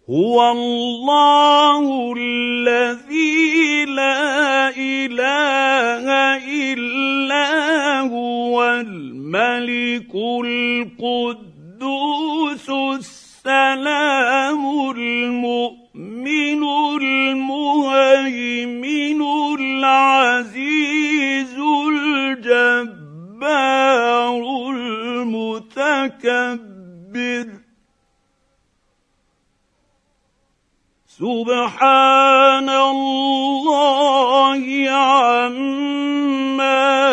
هو الله الذي لا إله إلا هو الملك القدوس السلام المؤمن المهيمن العزيز الجبار المتكبر سبحان الله عما